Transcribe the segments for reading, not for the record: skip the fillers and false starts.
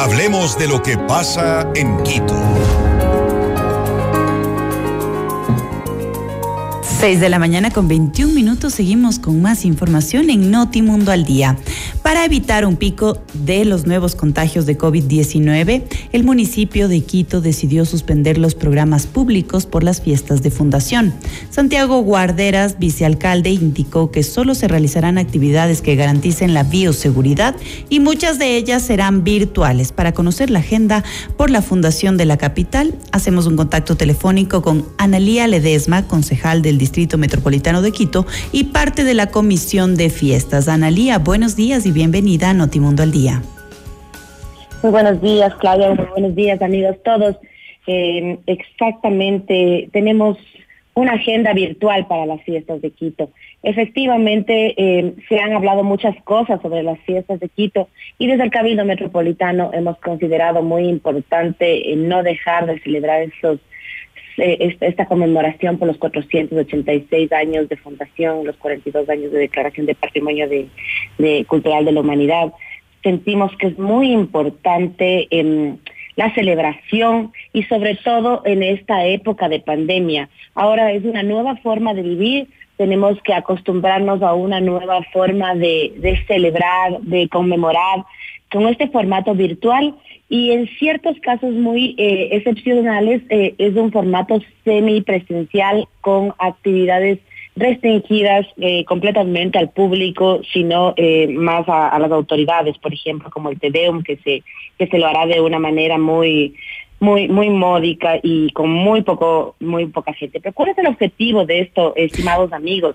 Hablemos de lo que pasa en Quito. 6:21 a.m. Seguimos con más información en Notimundo al Día. Para evitar un pico de los nuevos contagios de COVID-19, el municipio de Quito decidió suspender los programas públicos por las fiestas de fundación. Santiago Guarderas, vicealcalde, indicó que solo se realizarán actividades que garanticen la bioseguridad y muchas de ellas serán virtuales. Para conocer la agenda por la fundación de la capital, hacemos un contacto telefónico con Analía Ledesma, concejal del Distrito Metropolitano de Quito y parte de la Comisión de Fiestas. Analía, buenos días y bienvenida a Notimundo al Día. Muy buenos días, Claudia. Muy buenos días, amigos todos. Exactamente, tenemos una agenda virtual para las fiestas de Quito. Efectivamente, se han hablado muchas cosas sobre las fiestas de Quito y desde el Cabildo Metropolitano hemos considerado muy importante no dejar de celebrar esta conmemoración por los 486 años de fundación, los 42 años de declaración de patrimonio cultural de la humanidad. Sentimos que es muy importante la celebración y sobre todo en esta época de pandemia. Ahora es una nueva forma de vivir, tenemos que acostumbrarnos a una nueva forma de celebrar, de conmemorar con este formato virtual y en ciertos casos muy excepcionales es un formato semipresencial con actividades restringidas completamente al público, sino más a las autoridades, por ejemplo, como el Te Deum, que se lo hará de una manera muy módica y con muy poca gente. Pero ¿cuál es el objetivo de esto, estimados amigos?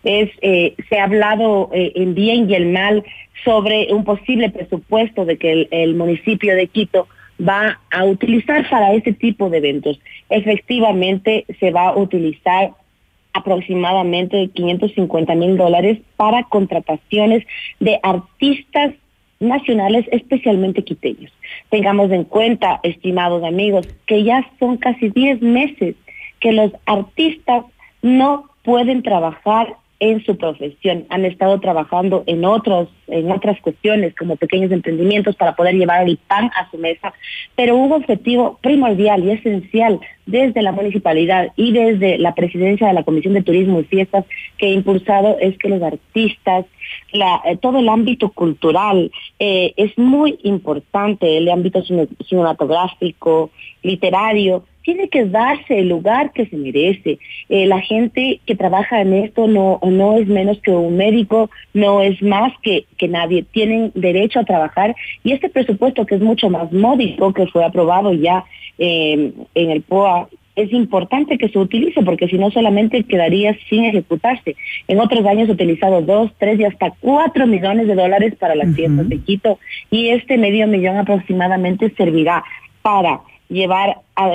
Se ha hablado en bien y en mal sobre un posible presupuesto de que el municipio de Quito va a utilizar para ese tipo de eventos. Efectivamente, se va a utilizar aproximadamente $550,000 para contrataciones de artistas nacionales, especialmente quiteños. Tengamos en cuenta, estimados amigos, que ya son casi 10 meses que los artistas no pueden trabajar en su profesión. Han estado trabajando en otras cuestiones como pequeños emprendimientos para poder llevar el pan a su mesa, pero un objetivo primordial y esencial desde la municipalidad y desde la presidencia de la Comisión de Turismo y Fiestas que he impulsado es que los artistas, todo el ámbito cultural es muy importante, el ámbito cinematográfico, literario, tiene que darse el lugar que se merece. La gente que trabaja en esto no es menos que un médico, no es más que nadie. Tienen derecho a trabajar y este presupuesto que es mucho más módico, que fue aprobado ya en el POA, es importante que se utilice porque si no solamente quedaría sin ejecutarse. En otros años he utilizado 2, 3 y hasta $4 millones para las fiestas de Quito y este $500,000 aproximadamente servirá para llevar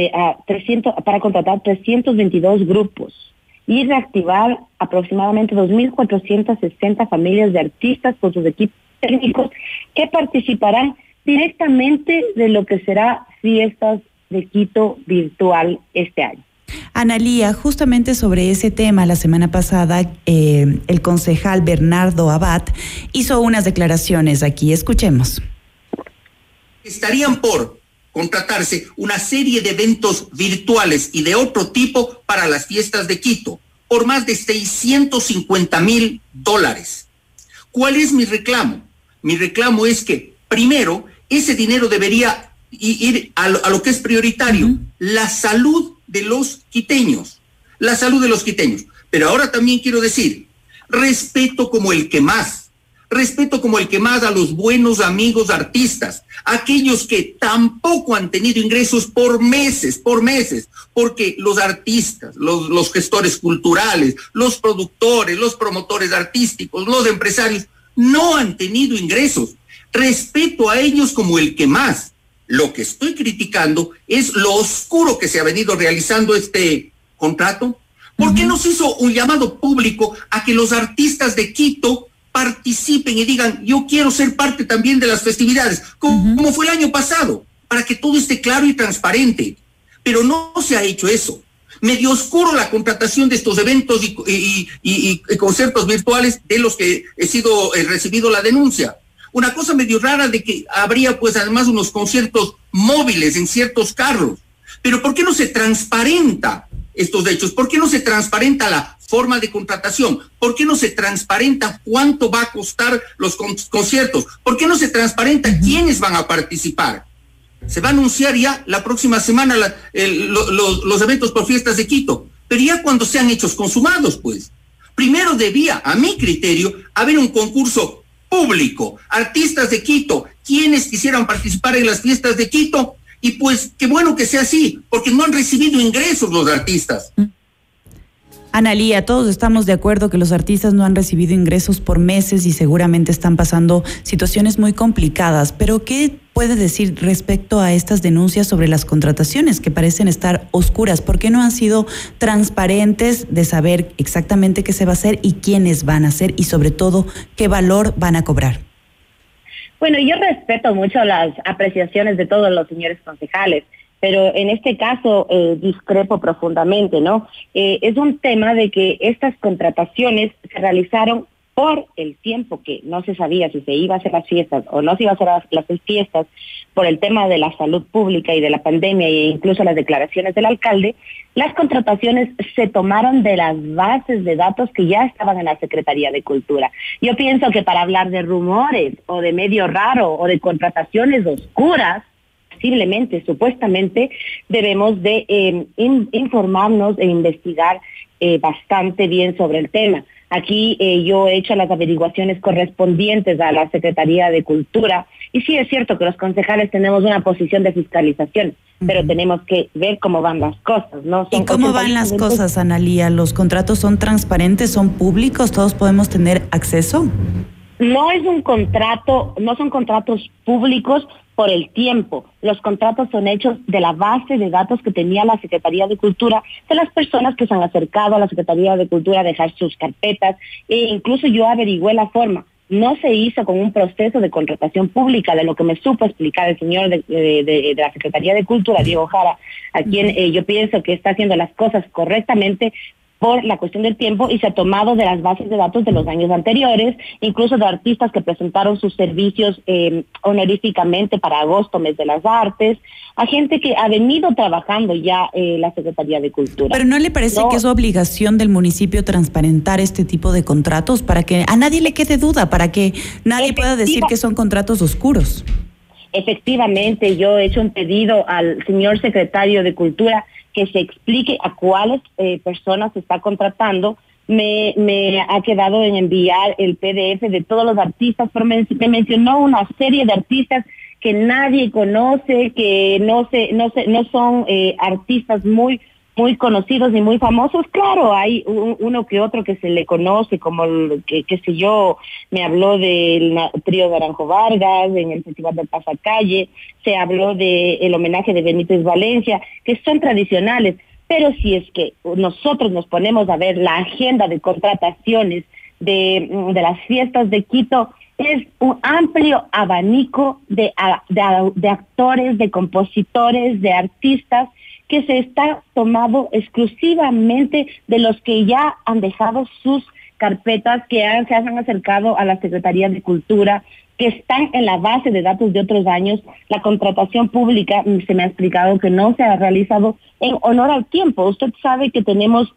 para contratar 322 grupos y reactivar aproximadamente 2.460 familias de artistas con sus equipos técnicos que participarán directamente de lo que será Fiestas de Quito virtual este año. Analía, justamente sobre ese tema, la semana pasada el concejal Bernardo Abad hizo unas declaraciones aquí. Escuchemos. Estarían por contratarse una serie de eventos virtuales y de otro tipo para las fiestas de Quito, por más de $650,000. ¿Cuál es mi reclamo? Mi reclamo es que, primero, ese dinero debería ir a lo que es prioritario, la salud de los quiteños, la salud de los quiteños. Pero ahora también quiero decir, respeto como el que más a los buenos amigos artistas, aquellos que tampoco han tenido ingresos por meses, porque los artistas, los gestores culturales, los productores, los promotores artísticos, los empresarios, no han tenido ingresos. Respeto a ellos como el que más. Lo que estoy criticando es lo oscuro que se ha venido realizando este contrato. ¿Por qué no se hizo un llamado público a que los artistas de Quito participen y digan, yo quiero ser parte también de las festividades, como fue el año pasado, para que todo esté claro y transparente? Pero no se ha hecho eso. Medio oscuro la contratación de estos eventos y conciertos virtuales de los que he recibido la denuncia. Una cosa medio rara de que habría pues además unos conciertos móviles en ciertos carros. Pero ¿por qué no se transparenta estos hechos? ¿Por qué no se transparenta la forma de contratación? ¿Por qué no se transparenta cuánto va a costar los conciertos? ¿Por qué no se transparenta quiénes van a participar? Se va a anunciar ya la próxima semana los eventos por Fiestas de Quito, pero ya cuando sean hechos consumados, pues. Primero debía, a mi criterio, haber un concurso público, artistas de Quito, quienes quisieran participar en las Fiestas de Quito, y pues qué bueno que sea así, porque no han recibido ingresos los artistas. Analía, todos estamos de acuerdo que los artistas no han recibido ingresos por meses y seguramente están pasando situaciones muy complicadas, pero ¿qué puede decir respecto a estas denuncias sobre las contrataciones que parecen estar oscuras? ¿Por qué no han sido transparentes de saber exactamente qué se va a hacer y quiénes van a hacer y sobre todo qué valor van a cobrar? Bueno, yo respeto mucho las apreciaciones de todos los señores concejales, pero en este caso discrepo profundamente, ¿no? Es un tema de que estas contrataciones se realizaron por el tiempo que no se sabía si se iba a hacer las fiestas o no se iba a hacer las fiestas por el tema de la salud pública y de la pandemia e incluso las declaraciones del alcalde. Las contrataciones se tomaron de las bases de datos que ya estaban en la Secretaría de Cultura. Yo pienso que para hablar de rumores o de medio raro o de contrataciones oscuras, posiblemente, supuestamente, debemos de informarnos e investigar bastante bien sobre el tema. Aquí yo he hecho las averiguaciones correspondientes a la Secretaría de Cultura y sí es cierto que los concejales tenemos una posición de fiscalización, pero tenemos que ver cómo van las cosas, ¿no? ¿Y cómo van las cosas, Analía? ¿Los contratos son transparentes, son públicos, todos podemos tener acceso? No es un contrato, no son contratos públicos por el tiempo. Los contratos son hechos de la base de datos que tenía la Secretaría de Cultura, de las personas que se han acercado a la Secretaría de Cultura a dejar sus carpetas, e incluso yo averigüé la forma. No se hizo con un proceso de contratación pública, de lo que me supo explicar el señor de la Secretaría de Cultura, Diego Jara, a quien yo pienso que está haciendo las cosas correctamente por la cuestión del tiempo y se ha tomado de las bases de datos de los años anteriores, incluso de artistas que presentaron sus servicios honoríficamente para agosto, mes de las artes, a gente que ha venido trabajando ya la Secretaría de Cultura. ¿Pero no le parece que es obligación del municipio transparentar este tipo de contratos para que a nadie le quede duda, para que nadie pueda decir que son contratos oscuros? Efectivamente, yo he hecho un pedido al señor secretario de Cultura que se explique a cuáles personas se está contratando. Me ha quedado en enviar el PDF de todos los artistas, pero me mencionó una serie de artistas que nadie conoce, que no son artistas muy conocidos y muy famosos. Claro, hay uno que otro que se le conoce, como qué sé yo, me habló del trío Naranjo Vargas en el Festival del Pasacalle, se habló del homenaje de Benítez Valencia, que son tradicionales, pero si es que nosotros nos ponemos a ver la agenda de contrataciones de las fiestas de Quito, es un amplio abanico de actores, de compositores, de artistas, que se está tomado exclusivamente de los que ya han dejado sus carpetas, que se han acercado a la Secretaría de Cultura, que están en la base de datos de otros años. La contratación pública se me ha explicado que no se ha realizado en honor al tiempo. Usted sabe que tenemos,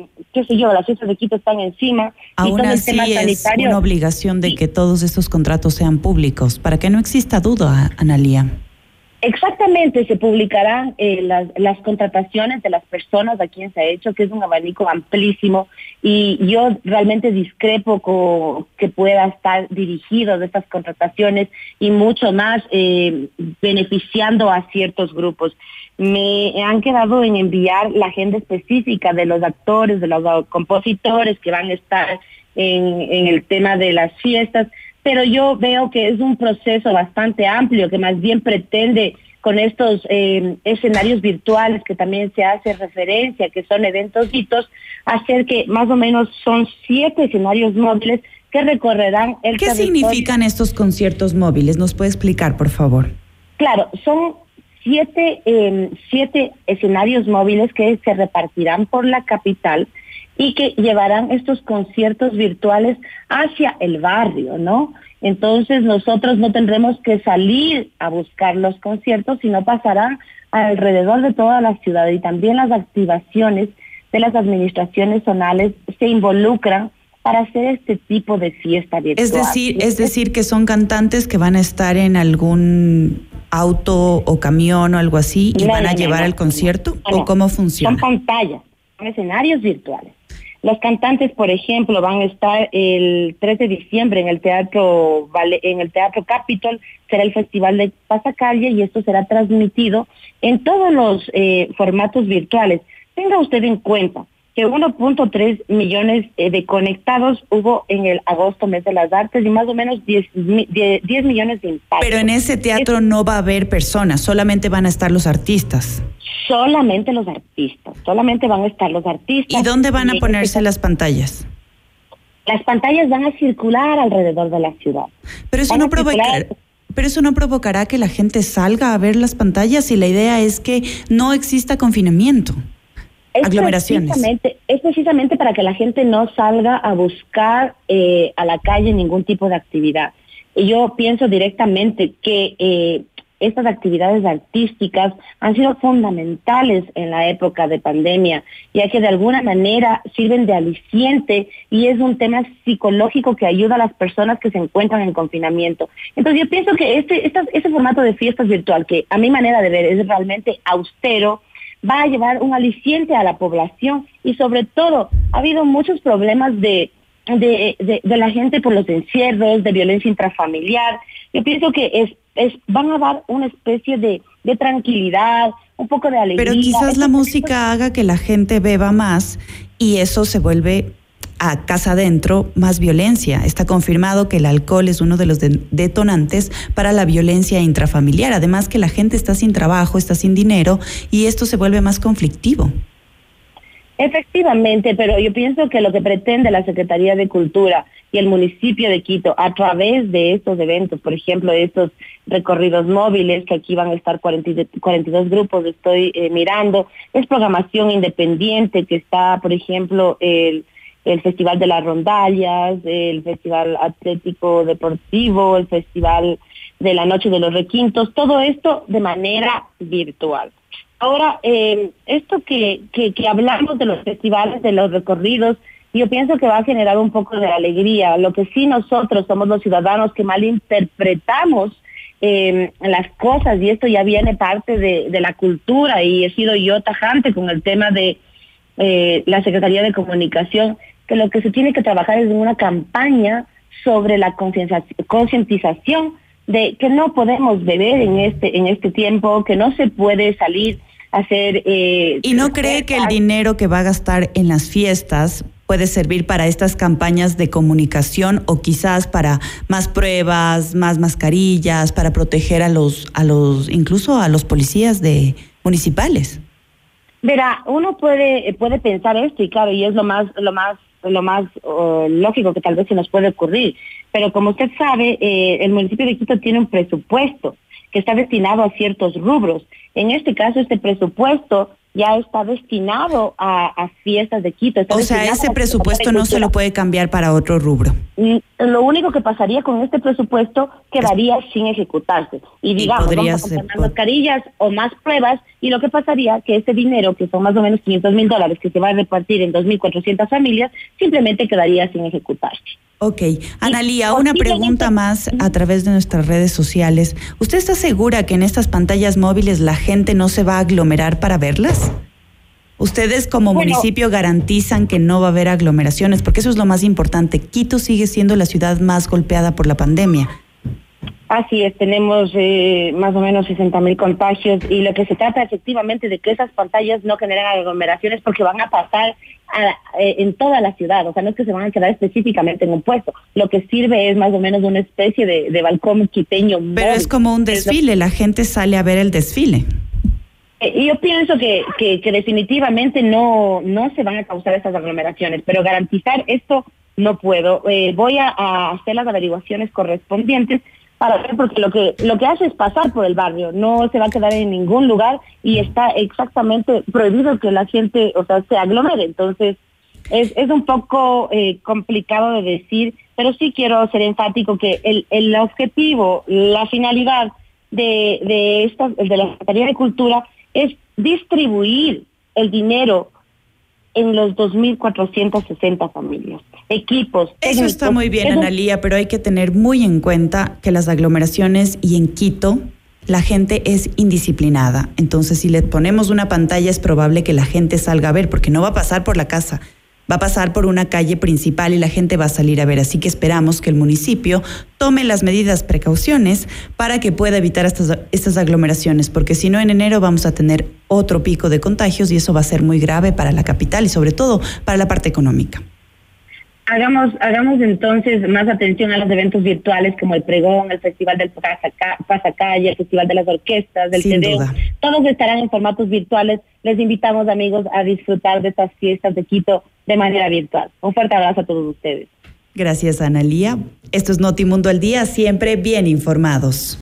las fiestas de Quito están encima. Aún así es una obligación de que todos estos contratos sean públicos, para que no exista duda, Analía. Exactamente, se publicarán las contrataciones de las personas a quien se ha hecho, que es un abanico amplísimo, y yo realmente discrepo con que pueda estar dirigido de estas contrataciones y mucho más beneficiando a ciertos grupos. Me han quedado en enviar la agenda específica de los actores, de los compositores que van a estar en el tema de las fiestas, pero yo veo que es un proceso bastante amplio que más bien pretende con estos escenarios virtuales que también se hace referencia, que son eventos hitos, hacer que más o menos son 7 escenarios móviles que recorrerán el territorio. ¿Qué significan estos conciertos móviles? ¿Nos puede explicar, por favor? Claro, son 7 escenarios móviles que se repartirán por la capital y que llevarán estos conciertos virtuales hacia el barrio, ¿no? Entonces nosotros no tendremos que salir a buscar los conciertos, sino pasarán alrededor de toda la ciudad, y también las activaciones de las administraciones zonales se involucran para hacer este tipo de fiesta virtual. Es decir, que son cantantes que van a estar en algún auto o camión o algo así y van a llevar al concierto, ¿o cómo funciona? Son pantallas, son escenarios virtuales. Los cantantes, por ejemplo, van a estar el 3 de diciembre en el Teatro Capitol, será el Festival de Pasacalle, y esto será transmitido en todos los formatos virtuales. Tenga usted en cuenta que 1.3 millones de conectados hubo en el agosto, mes de las artes, y más o menos 10 millones de impactos. Pero en ese teatro no va a haber personas, solamente van a estar los artistas. Solamente van a estar los artistas. ¿Y dónde van a ponerse las pantallas? Las pantallas van a circular alrededor de la ciudad. Pero eso no provocará que la gente salga a ver las pantallas, y la idea es que no exista confinamiento. Aglomeraciones. Es precisamente para que la gente no salga a buscar a la calle ningún tipo de actividad. Y yo pienso directamente que estas actividades artísticas han sido fundamentales en la época de pandemia, ya que de alguna manera sirven de aliciente, y es un tema psicológico que ayuda a las personas que se encuentran en confinamiento. Entonces yo pienso que este formato de fiestas virtual, que a mi manera de ver es realmente austero, va a llevar un aliciente a la población, y sobre todo ha habido muchos problemas de la gente por los encierros, de violencia intrafamiliar. Yo pienso que van a dar una especie de tranquilidad, un poco de alegría. Pero quizás la música haga que la gente beba más, y eso se vuelve a casa adentro más violencia. Está confirmado que el alcohol es uno de los detonantes para la violencia intrafamiliar. Además que la gente está sin trabajo, está sin dinero, y esto se vuelve más conflictivo. Efectivamente, pero yo pienso que lo que pretende la Secretaría de Cultura y el municipio de Quito a través de estos eventos, por ejemplo, estos recorridos móviles, que aquí van a estar 42 grupos, estoy mirando, es programación independiente, que está, por ejemplo, el Festival de las Rondallas, el Festival Atlético Deportivo, el Festival de la Noche de los Requintos, todo esto de manera virtual. Ahora, esto que hablamos de los festivales, de los recorridos, yo pienso que va a generar un poco de alegría. Lo que sí nosotros somos los ciudadanos que malinterpretamos las cosas, y esto ya viene parte de la cultura, y he sido yo tajante con el tema de la Secretaría de Comunicación, que lo que se tiene que trabajar es en una campaña sobre la concientización de que no podemos beber en este tiempo, que no se puede salir a hacer... ¿Y no cree que el dinero que va a gastar en las fiestas puede servir para estas campañas de comunicación, o quizás para más pruebas, más mascarillas, para proteger incluso a los policías municipales? Verá, uno puede pensar esto, y claro, y es lo más lógico que tal vez se nos puede ocurrir, pero como usted sabe, el municipio de Quito tiene un presupuesto que está destinado a ciertos rubros. En este caso, este presupuesto ya está destinado a fiestas de Quito. O sea, ese presupuesto no se lo puede cambiar para otro rubro. Lo único que pasaría con este presupuesto quedaría sin ejecutarse. Y digamos, vamos a comprar más mascarillas o más pruebas, y lo que pasaría que este dinero, que son más o menos $500,000, que se va a repartir en 2.400 familias, simplemente quedaría sin ejecutarse. Ok. Analía, una pregunta más a través de nuestras redes sociales. ¿Usted está segura que en estas pantallas móviles la gente no se va a aglomerar para verlas? ¿Ustedes como municipio garantizan que no va a haber aglomeraciones? Porque eso es lo más importante. Quito sigue siendo la ciudad más golpeada por la pandemia. Así es, tenemos más o menos 60,000 contagios, y lo que se trata efectivamente de que esas pantallas no generen aglomeraciones, porque van a pasar en toda la ciudad, o sea, no es que se van a quedar específicamente en un puesto. Lo que sirve es más o menos una especie de balcón quiteño. Pero es como un desfile, la gente sale a ver el desfile. Y yo pienso que definitivamente no se van a causar estas aglomeraciones, pero garantizar esto no puedo. Voy a hacer las averiguaciones correspondientes para ver, porque lo que hace es pasar por el barrio, no se va a quedar en ningún lugar, y está exactamente prohibido que la gente, o sea, se aglomere. Entonces, Es un poco complicado de decir, pero sí quiero ser enfático que el objetivo, la finalidad de la Secretaría de Cultura es distribuir el dinero en los 2.460 familias, equipos. Eso está muy bien, Analía, pero hay que tener muy en cuenta que las aglomeraciones y en Quito la gente es indisciplinada. Entonces, si le ponemos una pantalla es probable que la gente salga a ver, porque no va a pasar por la casa, va a pasar por una calle principal y la gente va a salir a ver. Así que esperamos que el municipio tome las medidas, precauciones para que pueda evitar estas aglomeraciones, porque si no en enero vamos a tener otro pico de contagios y eso va a ser muy grave para la capital y sobre todo para la parte económica. Hagamos entonces más atención a los eventos virtuales como el pregón, el Festival del Pasacalle, el Festival de las Orquestas, del Sin Tedeo. duda. Todos estarán en formatos virtuales. Les invitamos, amigos, a disfrutar de estas fiestas de Quito de manera virtual. Un fuerte abrazo a todos ustedes. Gracias, Analía. Esto es Notimundo al Día, siempre bien informados.